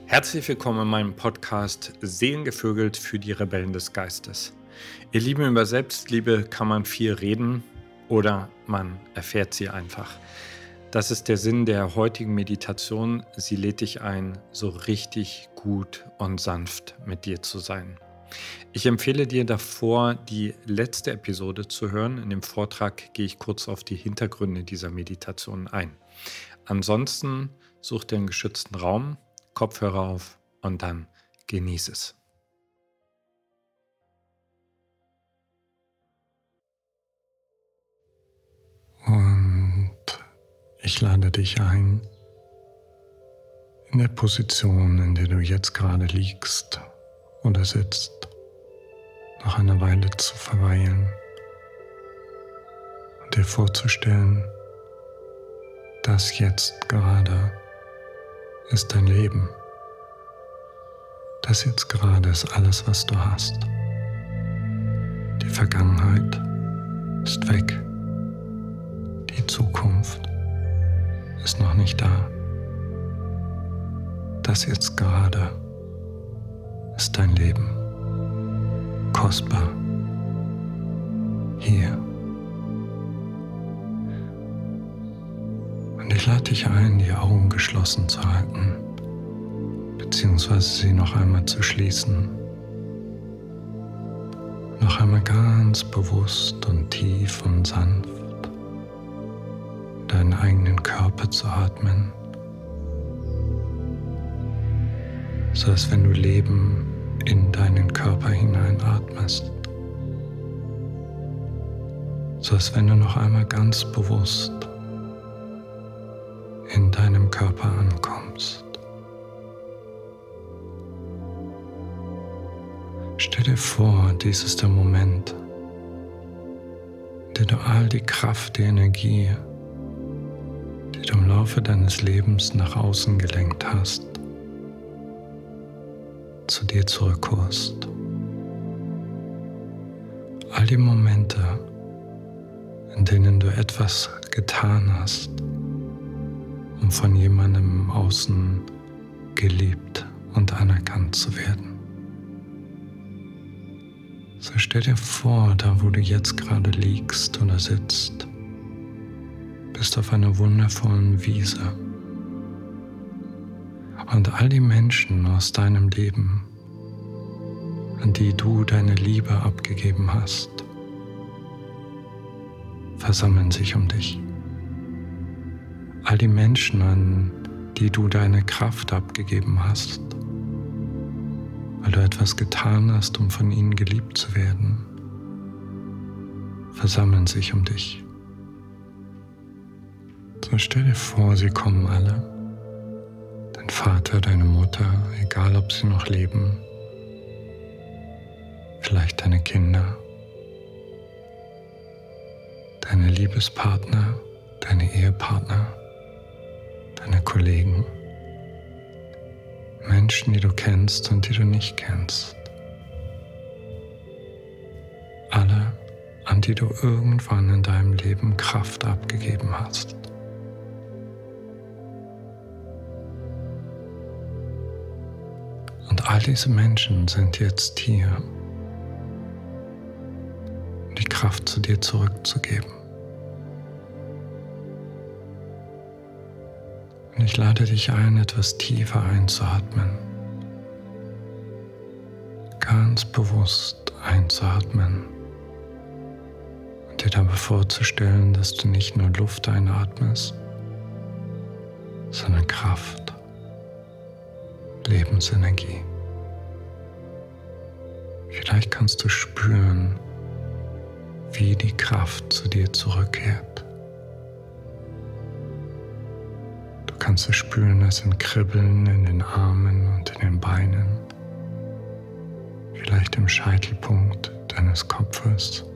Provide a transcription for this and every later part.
Herzlich willkommen in meinem Podcast Seelengevögelt für die Rebellen des Geistes. Ihr Lieben, über Selbstliebe kann man viel reden oder man erfährt sie einfach. Das ist der Sinn der heutigen Meditation. Sie lädt dich ein, so richtig gut und sanft mit dir zu sein. Ich empfehle dir davor, die letzte Episode zu hören. In dem Vortrag gehe ich kurz auf die Hintergründe dieser Meditation ein. Ansonsten such dir einen geschützten Raum, Kopfhörer auf und dann genieß es. Und ich lade dich ein, in der Position, in der du jetzt gerade liegst oder sitzt, noch eine Weile zu verweilen und dir vorzustellen, dass jetzt gerade ist dein Leben. Das jetzt gerade ist alles, was du hast. Die Vergangenheit ist weg. Die Zukunft ist noch nicht da. Das jetzt gerade ist dein Leben. Kostbar. Hier. Und ich lade dich ein, die Augen geschlossen zu halten, beziehungsweise sie noch einmal zu schließen. Noch einmal ganz bewusst und tief und sanft deinen eigenen Körper zu atmen, so als wenn du Leben in deinen Körper hineinatmest, so als wenn du noch einmal ganz bewusst in deinem Körper ankommst. Stell dir vor, dies ist der Moment, in dem du all die Kraft, die Energie, die du im Laufe deines Lebens nach außen gelenkt hast, zu dir zurückholst. All die Momente, in denen du etwas getan hast, um von jemandem im Außen geliebt und anerkannt zu werden. So stell dir vor, da wo du jetzt gerade liegst oder sitzt, bist auf einer wundervollen Wiese. Und all die Menschen aus deinem Leben, an die du deine Liebe abgegeben hast, versammeln sich um dich. All die Menschen, an die du deine Kraft abgegeben hast, weil du etwas getan hast, um von ihnen geliebt zu werden, versammeln sich um dich. So stell dir vor, sie kommen alle. Dein Vater, deine Mutter, egal ob sie noch leben, vielleicht deine Kinder, deine Liebespartner, deine Ehepartner, deine Kollegen, Menschen, die du kennst und die du nicht kennst. Alle, an die du irgendwann in deinem Leben Kraft abgegeben hast. Und all diese Menschen sind jetzt hier, um die Kraft zu dir zurückzugeben. Und ich lade dich ein, etwas tiefer einzuatmen. Ganz bewusst einzuatmen. Und dir dabei vorzustellen, dass du nicht nur Luft einatmest, sondern Kraft, Lebensenergie. Vielleicht kannst du spüren, wie die Kraft zu dir zurückkehrt. Du kannst es spüren, es sind Kribbeln in den Armen und in den Beinen, vielleicht im Scheitelpunkt deines Kopfes.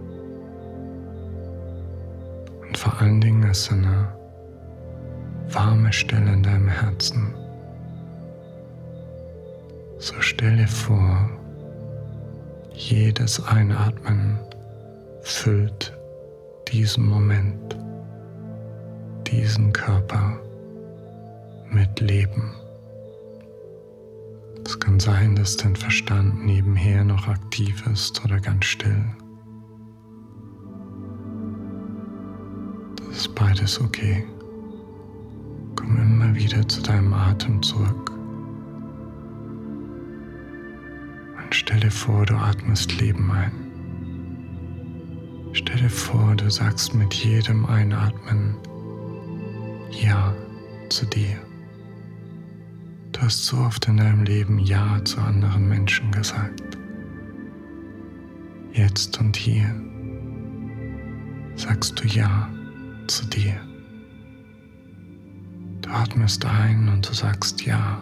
Und vor allen Dingen ist eine warme Stelle in deinem Herzen. So stell dir vor, jedes Einatmen füllt diesen Moment, diesen Körper mit Leben, kann sein, dass dein Verstand nebenher noch aktiv ist oder ganz still. Das ist beides okay. Komm immer wieder zu deinem Atem zurück. Und stell dir vor, du atmest Leben ein. Stell dir vor, du sagst mit jedem Einatmen Ja zu dir. Du hast so oft in deinem Leben Ja zu anderen Menschen gesagt. Jetzt und hier sagst du Ja zu dir. Du atmest ein und du sagst Ja.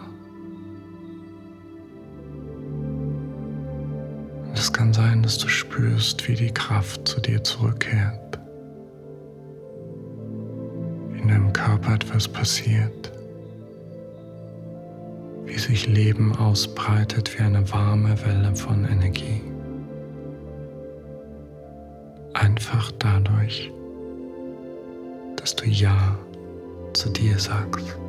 Und es kann sein, dass du spürst, wie die Kraft zu dir zurückkehrt. In deinem Körper etwas passiert. Wie sich Leben ausbreitet wie eine warme Welle von Energie. Einfach dadurch, dass du Ja zu dir sagst.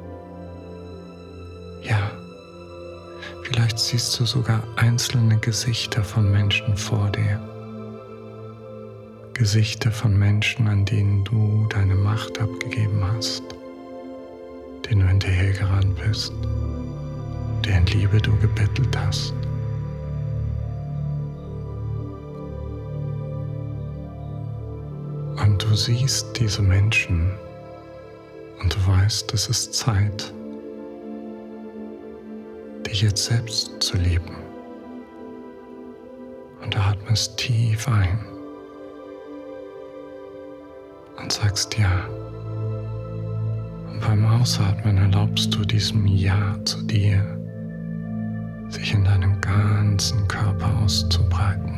Ja, vielleicht siehst du sogar einzelne Gesichter von Menschen vor dir. Gesichter von Menschen, an denen du deine Macht abgegeben hast, denen du hinterhergerannt bist, deren Liebe du gebettelt hast. Und du siehst diese Menschen und du weißt, es ist Zeit, dich jetzt selbst zu lieben. Und du atmest tief ein und sagst Ja. Und beim Ausatmen erlaubst du diesem Ja zu dir, sich in deinem ganzen Körper auszubreiten.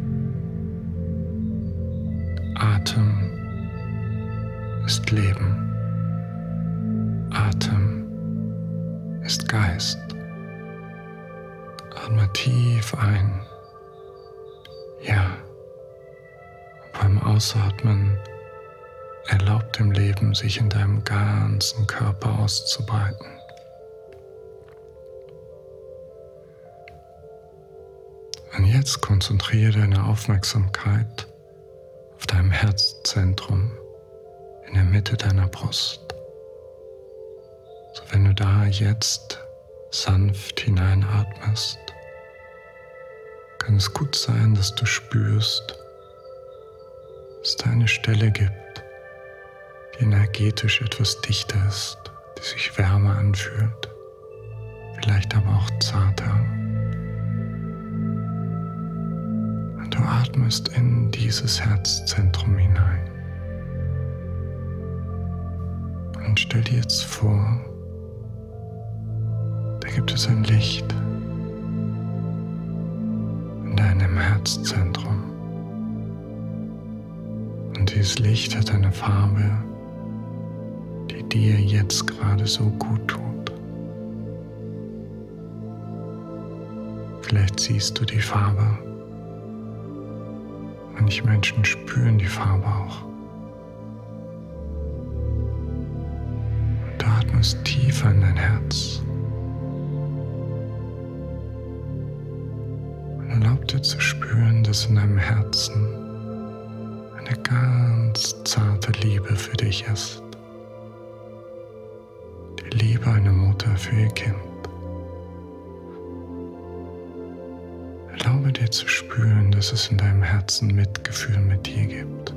Atem ist Leben. Atem ist Geist. Atme tief ein. Ja. Und beim Ausatmen erlaubt dem Leben, sich in deinem ganzen Körper auszubreiten. Und jetzt konzentriere deine Aufmerksamkeit auf deinem Herzzentrum in der Mitte deiner Brust. So, wenn du da jetzt sanft hineinatmest, kann es gut sein, dass du spürst, dass es da eine Stelle gibt, die energetisch etwas dichter ist, die sich wärmer anfühlt, vielleicht aber auch zarter. Und du atmest in dieses Herzzentrum hinein. Und stell dir jetzt vor, da gibt es ein Licht in deinem Herzzentrum. Und dieses Licht hat eine Farbe, die dir jetzt gerade so gut tut. Vielleicht siehst du die Farbe. Manche Menschen spüren die Farbe auch. Und du atmest tiefer in dein Herz. Und erlaub dir zu spüren, dass in deinem Herzen eine ganz zarte Liebe für dich ist. Die Liebe einer Mutter für ihr Kind. Erlaube dir zu spüren, dass es in deinem Herzen Mitgefühl mit dir gibt.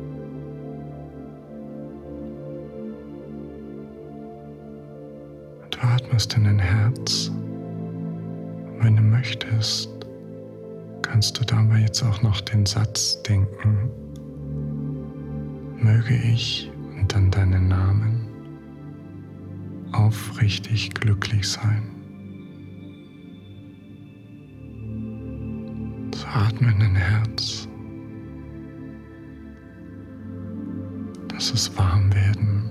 Und du atmest in dein Herz. Und wenn du möchtest, kannst du dabei jetzt auch noch den Satz denken: Möge ich und dann deinen Namen aufrichtig glücklich sein. So atme in dein Herz. Lass es warm werden.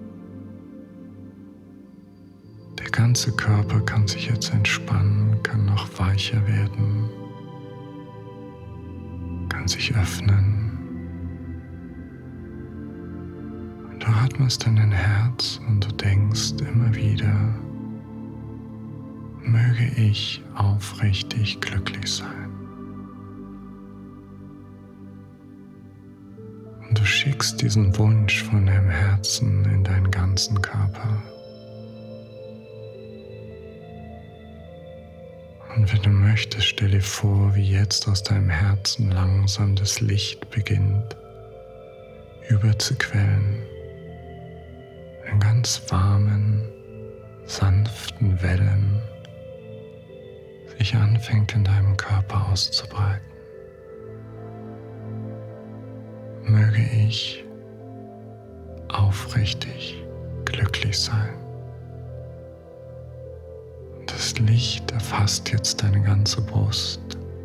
Der ganze Körper kann sich jetzt entspannen, kann noch weicher werden, kann sich öffnen. Du atmest in dein Herz und du denkst immer wieder: Möge Möge ich aufrichtig glücklich sein. Und du schickst diesen Wunsch von deinem Herzen in deinen ganzen Körper. Und wenn du möchtest, stell dir vor, wie jetzt aus deinem Herzen langsam das Licht beginnt überzuquellen, in ganz warmen, sanften Wellen sich anfängt in deinem Körper auszubreiten. Möge ich aufrichtig glücklich sein. Das Licht erfasst jetzt deine ganze Brust.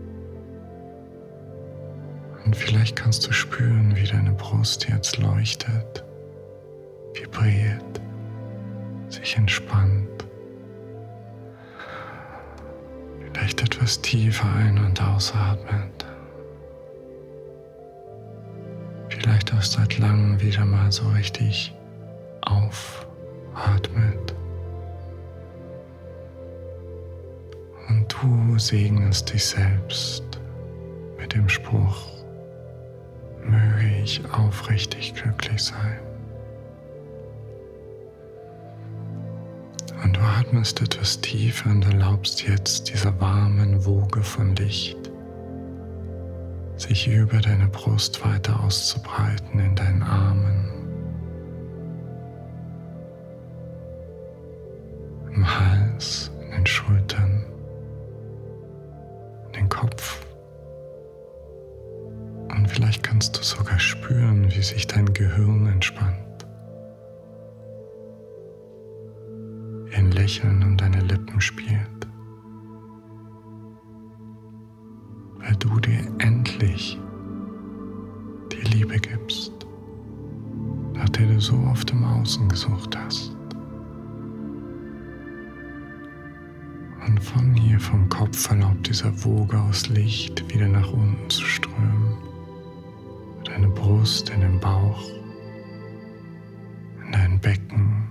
Und vielleicht kannst du spüren, wie deine Brust jetzt leuchtet, vibriert, sich entspannt. Vielleicht etwas tiefer ein- und ausatmet. Vielleicht auch seit langem wieder mal so richtig aufatmet. Und du segnest dich selbst mit dem Spruch: Möge ich aufrichtig glücklich sein. Und du atmest etwas tiefer und erlaubst jetzt dieser warmen Woge von Licht, sich über deine Brust weiter auszubreiten in deinen Armen, im Hals, in den Schultern, in den Kopf. Und vielleicht kannst du sogar spüren, wie sich dein Gehirn entspannt. Wie ein Lächeln um deine Lippen spielt. Weil du dir endlich die Liebe gibst, nach der du so oft im Außen gesucht hast. Und von hier vom Kopf erlaubt dieser Woge aus Licht wieder nach unten zu strömen. Deine Brust, in den Bauch, in dein Becken.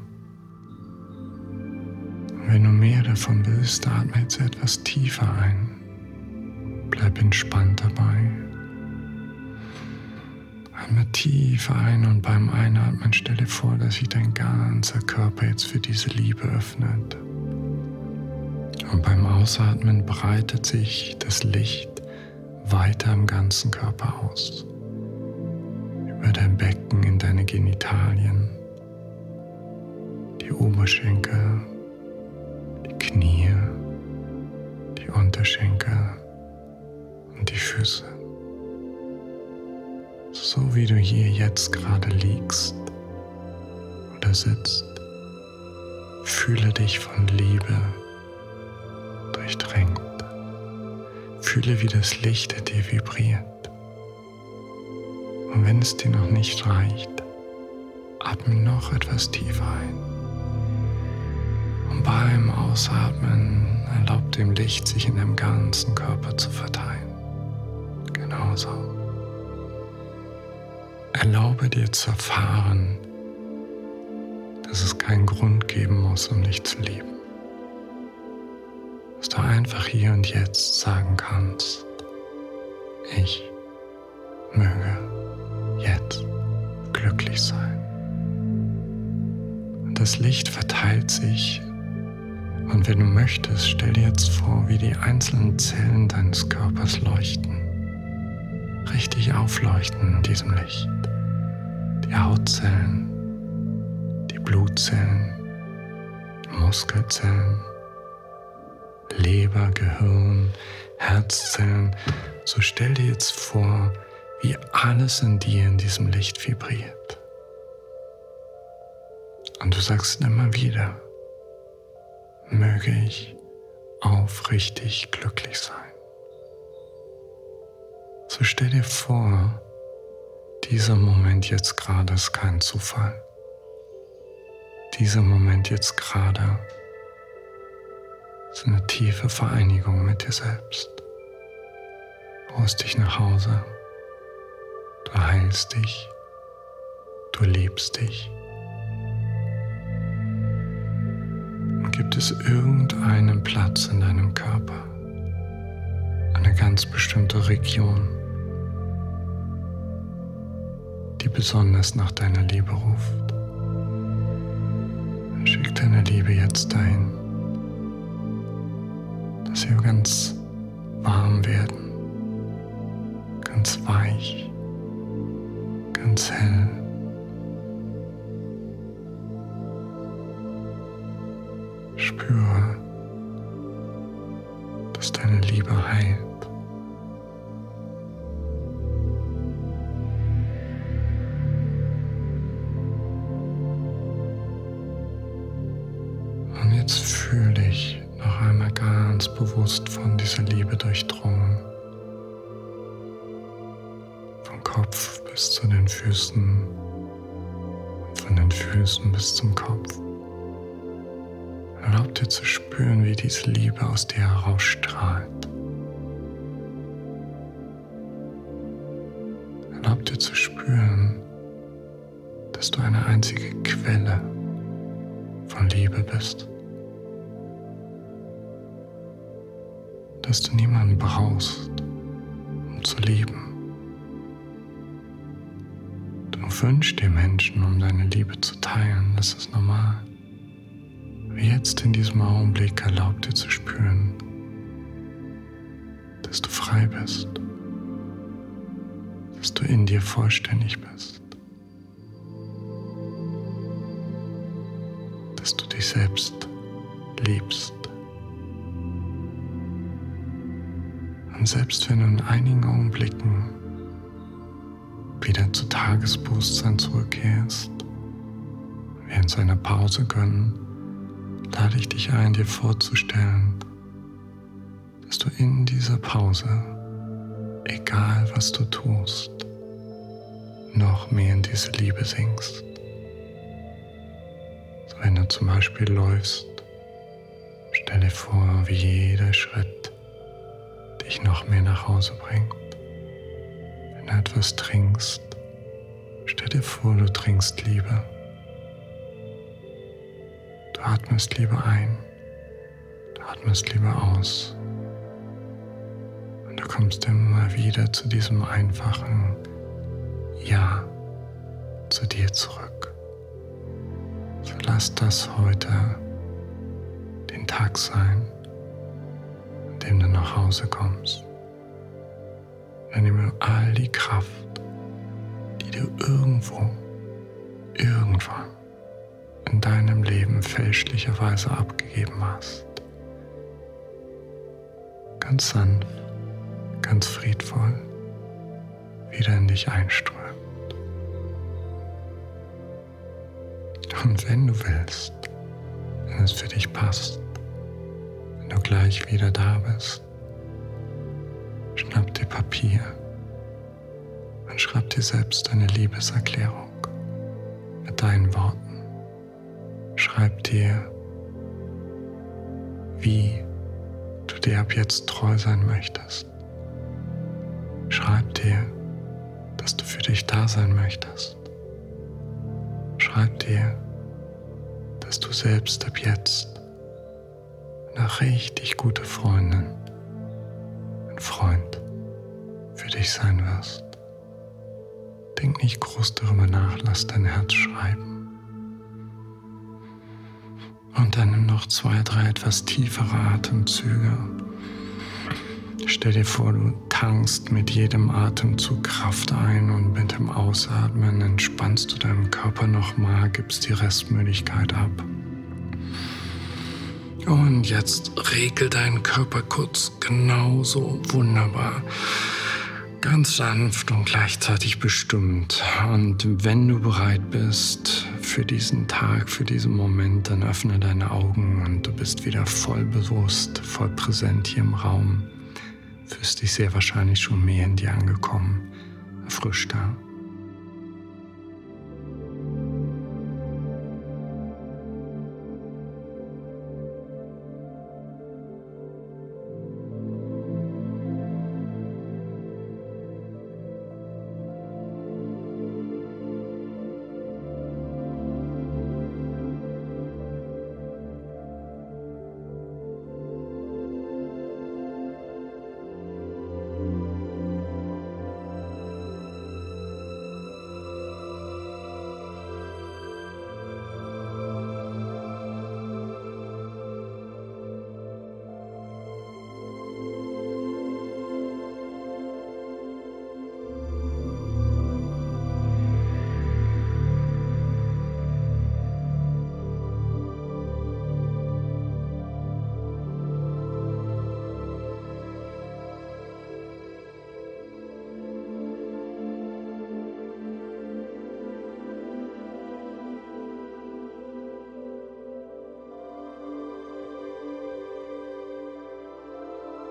Und wenn du mehr davon willst, atme jetzt etwas tiefer ein. Bleib entspannt dabei. Atme tief ein und beim Einatmen stell dir vor, dass sich dein ganzer Körper jetzt für diese Liebe öffnet. Und beim Ausatmen breitet sich das Licht weiter im ganzen Körper aus. Über dein Becken in deine Genitalien, die Oberschenkel, die Knie, die Unterschenkel und die Füße. So wie du hier jetzt gerade liegst oder sitzt, fühle dich von Liebe durchdrängt. Fühle, wie das Licht in dir vibriert. Und wenn es dir noch nicht reicht, atme noch etwas tiefer ein. Und beim Ausatmen erlaub dem Licht, sich in deinem ganzen Körper zu verteilen. Genauso. Erlaube dir zu erfahren, dass es keinen Grund geben muss, um dich zu lieben. Dass du einfach hier und jetzt sagen kannst: Ich möge jetzt glücklich sein. Und das Licht verteilt sich. Und wenn du möchtest, stell dir jetzt vor, wie die einzelnen Zellen deines Körpers leuchten. Richtig aufleuchten in diesem Licht. Die Hautzellen, die Blutzellen, die Muskelzellen, Leber, Gehirn, Herzzellen. So stell dir jetzt vor, wie alles in dir in diesem Licht vibriert. Und du sagst immer wieder: Möge ich aufrichtig glücklich sein. So stell dir vor, dieser Moment jetzt gerade ist kein Zufall. Dieser Moment jetzt gerade ist eine tiefe Vereinigung mit dir selbst. Du holst dich nach Hause, du heilst dich, du liebst dich. Und Gibt es irgendeinen Platz in deinem Körper, eine ganz bestimmte Region, die besonders nach deiner Liebe ruft? Schick deine Liebe jetzt dahin, dass sie ganz warm werden, ganz weich, ganz hell. Spüre, dass deine Liebe heilt. Und jetzt fühle dich noch einmal ganz bewusst von dieser Liebe durchdrungen. Vom Kopf bis zu den Füßen und von den Füßen bis zum Kopf. Erlaub dir zu spüren, wie diese Liebe aus dir herausstrahlt. Erlaub dir zu spüren, dass du eine einzige Quelle von Liebe bist. Dass du niemanden brauchst, um zu lieben. Du wünschst dir Menschen, um deine Liebe zu teilen, das ist normal. Jetzt in diesem Augenblick erlaub dir zu spüren, dass du frei bist, dass du in dir vollständig bist, dass du dich selbst liebst. Und selbst wenn du in einigen Augenblicken wieder zu Tagesbewusstsein zurückkehrst, wir uns eine Pause gönnen, lade ich dich ein, dir vorzustellen, dass du in dieser Pause, egal was du tust, noch mehr in diese Liebe sinkst. So, wenn du zum Beispiel läufst, stell dir vor, wie jeder Schritt dich noch mehr nach Hause bringt. Wenn du etwas trinkst, stell dir vor, du trinkst Liebe. Du atmest Liebe ein, du atmest Liebe aus und du kommst immer wieder zu diesem einfachen Ja zu dir zurück. So lass das heute den Tag sein, an dem du nach Hause kommst. Dann nimm all die Kraft, die du irgendwann in deinem Leben fälschlicherweise abgegeben hast. Ganz sanft, ganz friedvoll wieder in dich einströmt. Und wenn du willst, wenn es für dich passt, wenn du gleich wieder da bist, schnapp dir Papier und schreib dir selbst eine Liebeserklärung mit deinen Worten. Schreib dir, wie du dir ab jetzt treu sein möchtest. Schreib dir, dass du für dich da sein möchtest. Schreib dir, dass du selbst ab jetzt eine richtig gute Freundin, ein Freund für dich sein wirst. Denk nicht groß darüber nach, lass dein Herz schreiben. Und dann nimm noch 2, 3 etwas tiefere Atemzüge. Stell dir vor, du tankst mit jedem Atemzug Kraft ein und mit dem Ausatmen entspannst du deinen Körper nochmal, gibst die Restmüdigkeit ab. Und jetzt regel deinen Körper kurz genauso wunderbar. Ganz sanft und gleichzeitig bestimmt. Und wenn du bereit bist für diesen Tag, für diesen Moment, dann öffne deine Augen und du bist wieder voll bewusst, voll präsent hier im Raum. Fühlst dich sehr wahrscheinlich schon mehr in dir angekommen, erfrischter.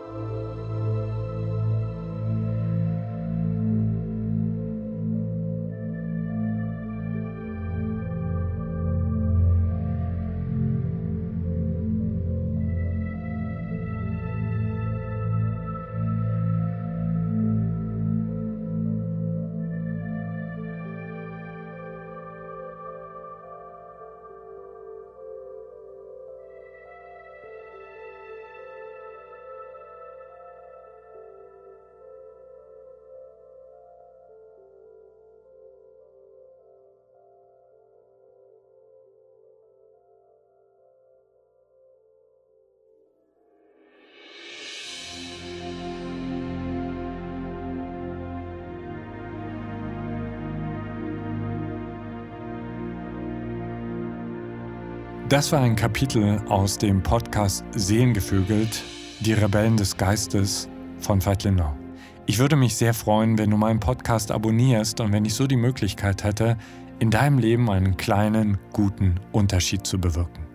Das war ein Kapitel aus dem Podcast Seelengevögelt, die Rebellen des Geistes von Veit Lindau. Ich würde mich sehr freuen, wenn du meinen Podcast abonnierst und wenn ich so die Möglichkeit hätte, in deinem Leben einen kleinen, guten Unterschied zu bewirken.